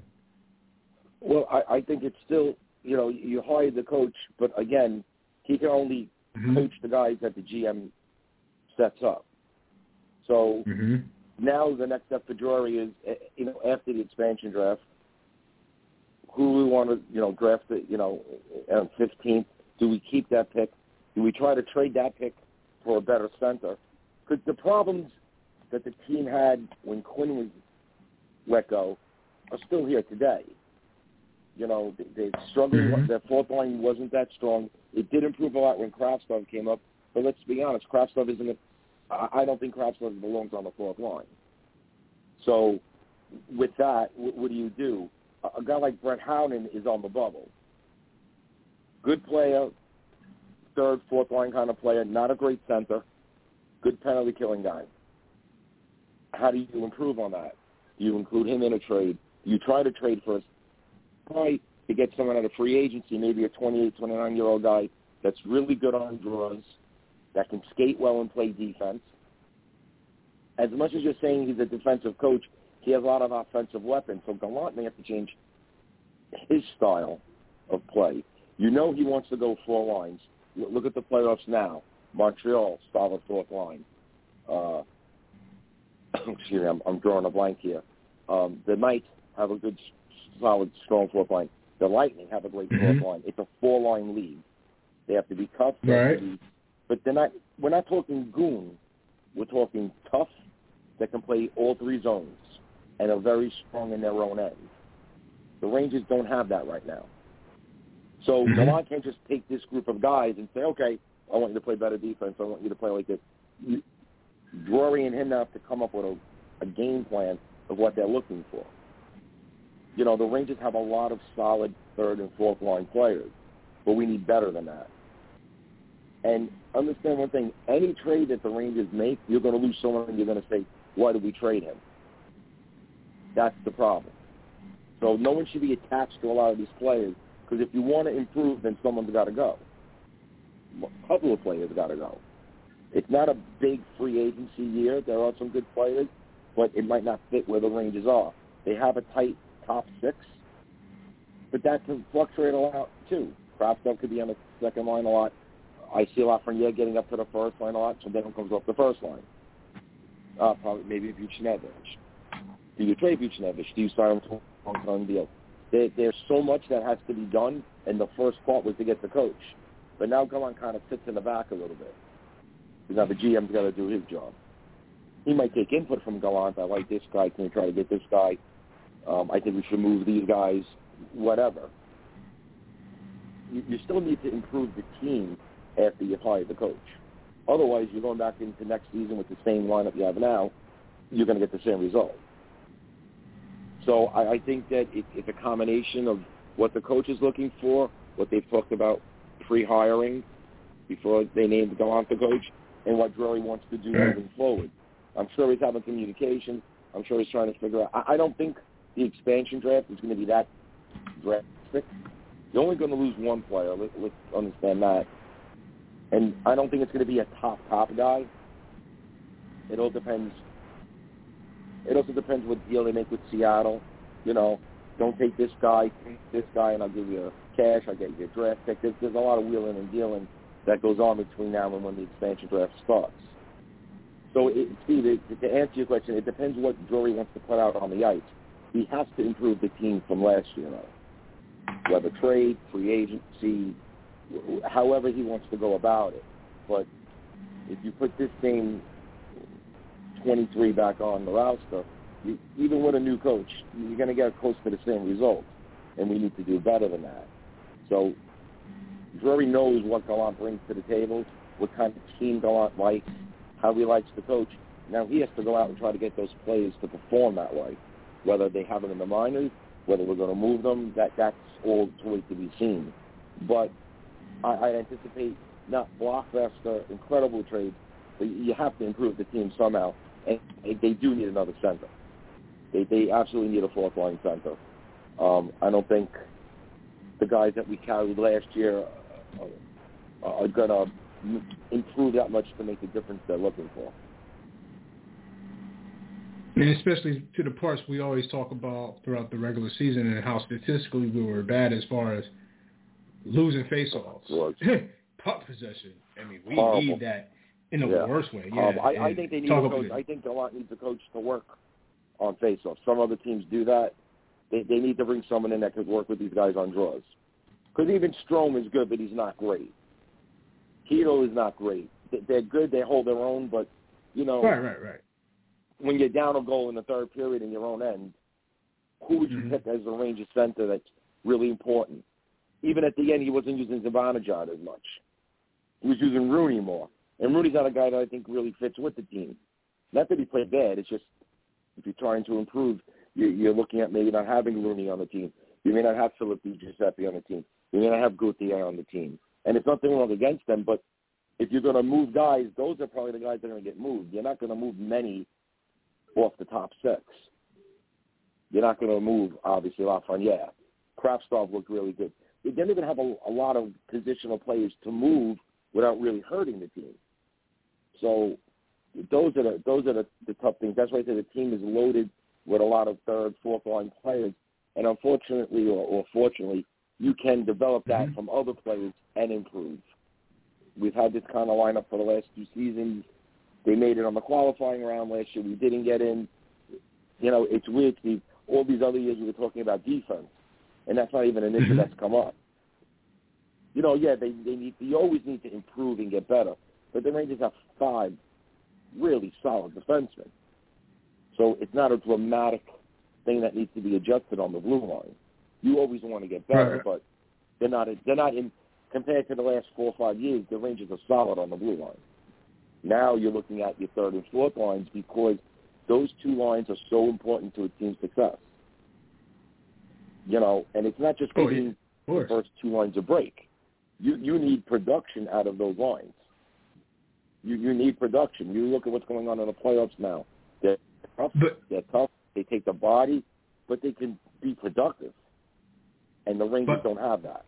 Well, I, I think it's still, you know, you hired the coach, but again, he can only mm-hmm. coach the guys that the G M sets up. So mm-hmm. now the next step for Drury is, you know, after the expansion draft, who we want to, you know, draft, it, you know, at fifteenth. Do we keep that pick? Do we try to trade that pick for a better center? Because the problems that the team had when Quinn was let go are still here today. You know, they struggled. Mm-hmm. Their fourth line wasn't that strong. It did improve a lot when Kravtsov came up. But let's be honest, Kravtsov isn't a, I don't think Kravtsov belongs on the fourth line. So with that, what do you do? A guy like Brett Howden is on the bubble. Good player, third, fourth line kind of player, not a great center, good penalty killing guy. How do you improve on that? Do you include him in a trade? Do you try to trade first? Try to get someone out of free agency, maybe a twenty-eight, twenty-nine-year-old guy that's really good on draws, that can skate well and play defense. As much as you're saying he's a defensive coach, he has a lot of offensive weapons, so Gallant may have to change his style of play. You know he wants to go four lines. Look at the playoffs now. Montreal, solid fourth line. Uh, excuse me, I'm, I'm drawing a blank here. Um, the Knights have a good, solid, strong fourth line. The Lightning have a great mm-hmm. fourth line. It's a four-line league. They have to be tough. Right. Be, but they're not, we're not talking goon. We're talking tough that can play all three zones and are very strong in their own end. The Rangers don't have that right now. So mm-hmm. Gallant can't just take this group of guys and say, okay, I want you to play better defense. I want you to play like this. You, Drury and him have to come up with a, a game plan of what they're looking for. You know, the Rangers have a lot of solid third and fourth line players, but we need better than that. And understand one thing, any trade that the Rangers make, you're going to lose someone and you're going to say, why did we trade him? That's the problem. So no one should be attached to a lot of these players, because if you want to improve, then someone's got to go. A couple of players got to go. It's not a big free agency year. There are some good players, but it might not fit where the Rangers are. They have a tight top six, but that can fluctuate a lot too. Kravtsov could be on the second line a lot. I see Lafreniere getting up to the first line a lot, so then it comes off the first line. Uh, probably maybe Vucinovic. Do you trade Vucinovic? Do you sign him to a long-term deal? There, there's so much that has to be done, and the first part was to get the coach. But now Gallant kind of sits in the back a little bit. Because now the G M's got to do his job. He might take input from Gallant. I like this guy. Can we try to get this guy? Um, I think we should move these guys, whatever. You, you still need to improve the team after you hire the coach. Otherwise, you're going back into next season with the same lineup you have now, you're going to get the same result. So I, I think that it, it's a combination of what the coach is looking for, what they've talked about pre-hiring before they named Gallant the coach, and what Drury wants to do moving forward. I'm sure he's having communication. I'm sure he's trying to figure out. I, I don't think the expansion draft is going to be that drastic. You're only going to lose one player. Let, let's understand that. And I don't think it's going to be a top, top guy. It all depends. It also depends what deal they make with Seattle. You know, don't take this guy, take this guy, and I'll give you cash. I'll get you a draft pick. There's, there's a lot of wheeling and dealing that goes on between now and when the expansion draft starts. So, it, Steve, it, to answer your question, it depends what Drury wants to put out on the ice. He has to improve the team from last year, though. Whether trade, free agency, however he wants to go about it. But if you put this same twenty-three back on the roster, you, even with a new coach, you're going to get close to the same result. And we need to do better than that. So Drury knows what Gallant brings to the table, what kind of team Gallant likes, how he likes the coach. Now he has to go out and try to get those players to perform that way. Whether they have them in the minors, whether we're going to move them, that that's all to wait to be seen. But I, I anticipate not blockbuster, incredible trades, but you have to improve the team somehow. And they do need another center. They they absolutely need a fourth line center. Um, I don't think the guys that we carried last year are, are going to improve that much to make the difference they're looking for. And especially to the parts we always talk about throughout the regular season and how statistically we were bad as far as losing faceoffs. Puck possession. I mean, we Horrible. need that in the yeah. worst way. Yeah, um, I, I think they need a coach. I think Gallant needs a coach to work on faceoffs. Some other teams do that. They, they need to bring someone in that could work with these guys on draws. Because even Strome is good, but he's not great. Keto is not great. They're good. They hold their own, but, you know. Right, right, right. When you're down a goal in the third period in your own end, who would you mm-hmm. pick as the Rangers center that's really important? Even at the end, he wasn't using Zibanejad as much. He was using Rooney more. And Rooney's not a guy that I think really fits with the team. Not that he played bad. It's just if you're trying to improve, you're looking at maybe not having Rooney on the team. You may not have Philip Di Giuseppe on the team. You may not have Gauthier on the team. And it's nothing wrong against them, but if you're going to move guys, those are probably the guys that are going to get moved. You're not going to move many off the top six. You're not going to move, obviously, Lafreniere. Kraftsov looked really good. They're going to have a, a lot of positional players to move without really hurting the team. So those are the, those are the, the tough things. That's why I say the team is loaded with a lot of third, fourth-line players. And unfortunately or, or fortunately, you can develop that mm-hmm. from other players and improve. We've had this kind of lineup for the last two seasons. They made it on the qualifying round last year. We didn't get in. You know, it's weird. Steve. All these other years we were talking about defense, and that's not even an issue mm-hmm. that's come up. You know, yeah, they they need. You always need to improve and get better. But the Rangers have five really solid defensemen. So it's not a dramatic thing that needs to be adjusted on the blue line. You always want to get better, right. but they're not. They're not in compared to the last four or five years. The Rangers are solid on the blue line. Now you're looking at your third and fourth lines because those two lines are so important to a team's success. You know, and it's not just giving oh, yeah. the first two lines a break. You you need production out of those lines. You you need production. You look at what's going on in the playoffs now. They're tough. But, They're tough. They take the body, but they can be productive. And the Rangers but, don't have that.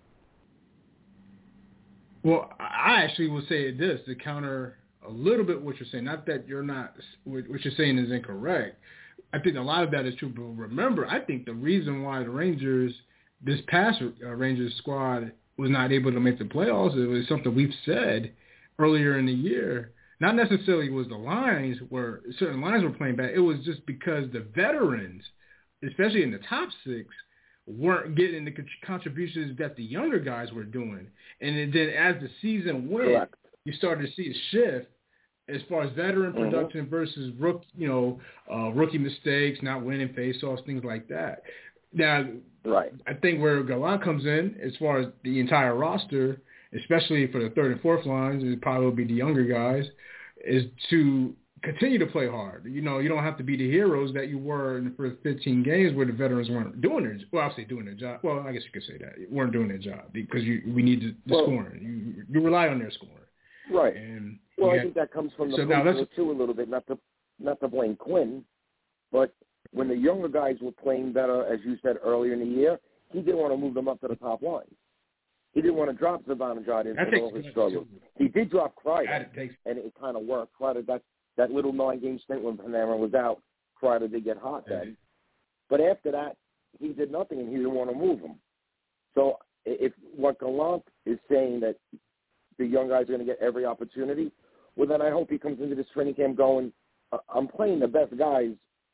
Well, I actually will say this to counter a little bit what you're saying. Not that you're not what you're saying is incorrect. I think a lot of that is true. But remember, I think the reason why the Rangers, this past uh, Rangers squad, was not able to make the playoffs, it was something we've said earlier in the year. Not necessarily was the lines where certain lines were playing bad. It was just because the veterans, especially in the top six, weren't getting the contributions that the younger guys were doing. And then as the season went, Correct. you started to see a shift as far as veteran mm-hmm. production versus rookie, you know, uh, rookie mistakes, not winning faceoffs, things like that. Now, right. I think where Gallant comes in, as far as the entire roster, especially for the third and fourth lines, it probably will be the younger guys, is to continue to play hard. You know, you don't have to be the heroes that you were in the first fifteen games where the veterans weren't doing their, well, I'll say doing their job. Well, I guess you could say that. weren't doing their job because you, we need the, the well, scoring. You, you rely on their scoring. Right. And well, had, I think that comes from the so now too a little bit, not to, not to blame Quinn, but when the younger guys were playing better, as you said earlier in the year, he didn't want to move them up to the top line. He didn't want to drop Zibanejad into all his struggles. He did drop Kreider, and it kind of worked. Kreider, that, that little nine-game stint when Panarin was out, Kreider did get hot then. Mm-hmm. But after that, he did nothing, and he didn't want to move him. So if what Gallant is saying that the young guys are going to get every opportunity, well, then I hope he comes into this training camp going, I'm playing the best guys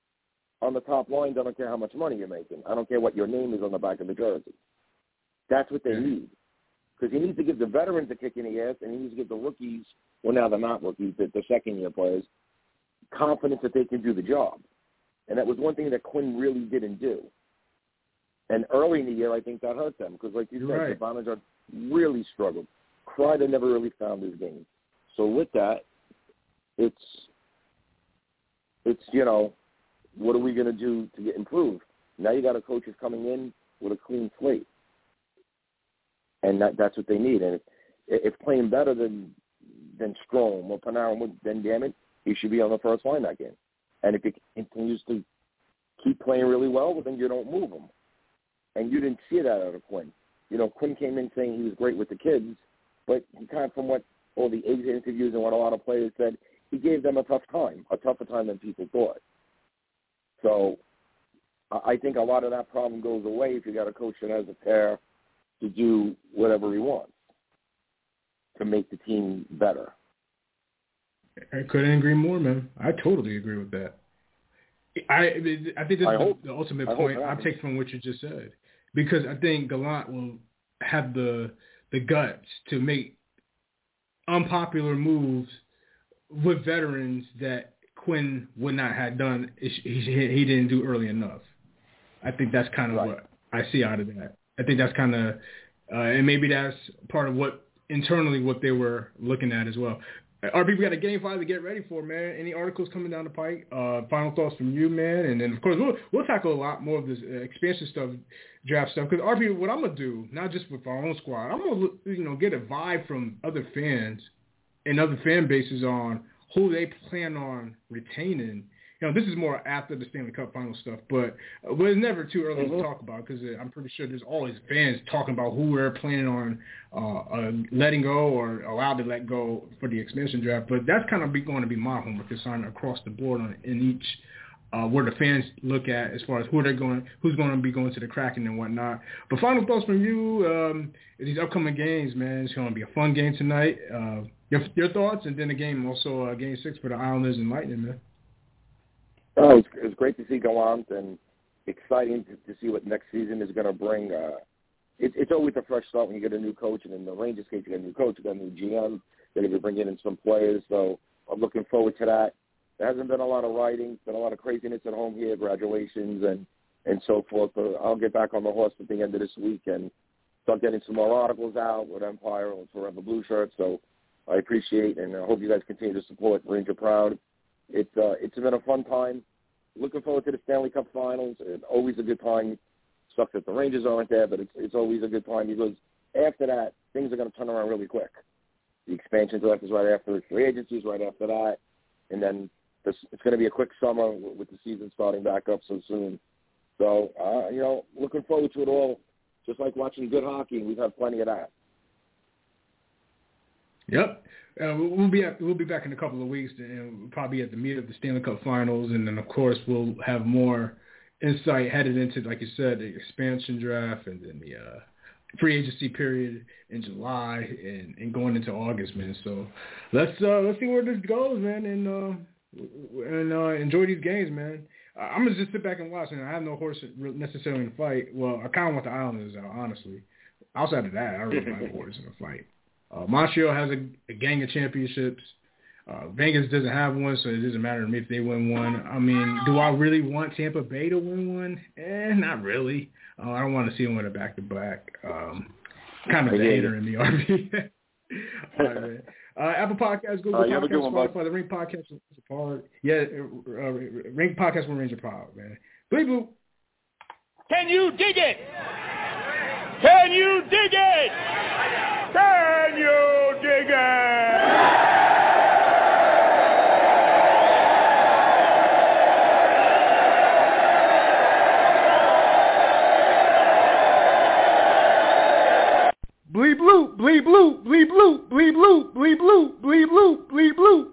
on the top line. I don't care how much money you're making. I don't care what your name is on the back of the jersey. That's what they mm-hmm. need. Because he needs to give the veterans a kick in the ass, and he needs to give the rookies, well, now they're not rookies, the, the second-year players, confidence that they can do the job. And that was one thing that Quinn really didn't do. And early in the year, I think that hurt them because, like you said, right. Zibanejad really struggled. Kreider never really found his game. So with that, it's, it's you know, what are we going to do to get improved? Now you got a coach who's coming in with a clean slate. And that, that's what they need. And if, if playing better than than Strome or Panarin, then damn it, he should be on the first line that game. And if he continues to keep playing really well, well, then you don't move him. And you didn't see that out of Quinn. You know, Quinn came in saying he was great with the kids, but he kind of, from what all the exit interviews and what a lot of players said, he gave them a tough time, a tougher time than people thought. So I think a lot of that problem goes away if you got a coach that has a pair to do whatever he wants to make the team better. I couldn't agree more, man. I totally agree with that. I I think this I is hope, the ultimate I point I take from what you just said, because I think Gallant will have the the guts to make unpopular moves with veterans that Quinn would not have done. He, he didn't do early enough. I think that's kind of right. what I see out of that. I think that's kind of, uh, and maybe that's part of what internally what they were looking at as well. R B, we got a game five to get ready for, man. Any articles coming down the pike? Uh, final thoughts from you, man, and then of course we'll we'll tackle a lot more of this uh, expansion stuff, draft stuff. Because R B, what I'm gonna do, not just with our own squad, I'm gonna look, you know get a vibe from other fans and other fan bases on who they plan on retaining. You know, this is more after the Stanley Cup final stuff, but uh, but it's never too early mm-hmm. to talk about because uh, I'm pretty sure there's always fans talking about who we're planning on uh, uh, letting go or allowed to let go for the expansion draft. But that's kind of be, going to be my homework assignment across the board on in each uh, where the fans look at as far as who they're going, who's going to be going to the Kraken and whatnot. But final thoughts from you, um, these upcoming games, man. It's going to be a fun game tonight. Uh, your, your thoughts, and then the game also uh, game six for the Islanders and Lightning, man. Oh, it's, it's great to see Gallant and exciting to, to see what next season is going to bring. Uh, it, it's always a fresh start when you get a new coach, and in the Rangers case, you get a new coach, you got a new G M, they're going to be bringing in some players, so I'm looking forward to that. There hasn't been a lot of writing, been a lot of craziness at home here, graduations and, and so forth, but I'll get back on the horse at the end of this week and start getting some more articles out with Empire and Forever Blue Shirt, so I appreciate and I hope you guys continue to support Ranger Proud. It's uh, it's been a fun time. Looking forward to the Stanley Cup Finals. It's always a good time. Sucks that the Rangers aren't there, but it's it's always a good time because after that, things are going to turn around really quick. The expansion draft is right after, free agency is right after that, and then this, it's going to be a quick summer with the season starting back up so soon. So, uh, you know, looking forward to it all. Just like watching good hockey, we've had plenty of that. Yep. Uh, we'll be at, we'll be back in a couple of weeks, and we'll probably at the meat of the Stanley Cup Finals, and then of course we'll have more insight headed into, like you said, the expansion draft, and then the uh, free agency period in July, and, and going into August, man. So let's uh, let's see where this goes, man, and uh, and uh, enjoy these games, man. Uh, I'm gonna just sit back and watch, and I have no horse necessarily in the fight. Well, I kind of want the Islanders out, honestly. Outside of that, I really don't have a horse in the fight. Uh, Montreal has a, a gang of championships. Uh, Vegas doesn't have one, so it doesn't matter to me if they win one. I mean, do I really want Tampa Bay to win one? Eh, not really. Uh, I don't want to see them win a back-to-back. Um, kind of a hater in the R V. All right, man. Uh, Apple Podcasts, Google uh, Podcasts, Spotify, the Ring Podcast, part. Yeah, uh, Ring Podcast with Ranger Power, man. Bleep bloop. Can you dig it? Can you dig it? Can you dig it? Bleep bloop, bleep bloop, bleep bloop, bleep bloop, bleep bloop, bleep bloop, bleep bloop.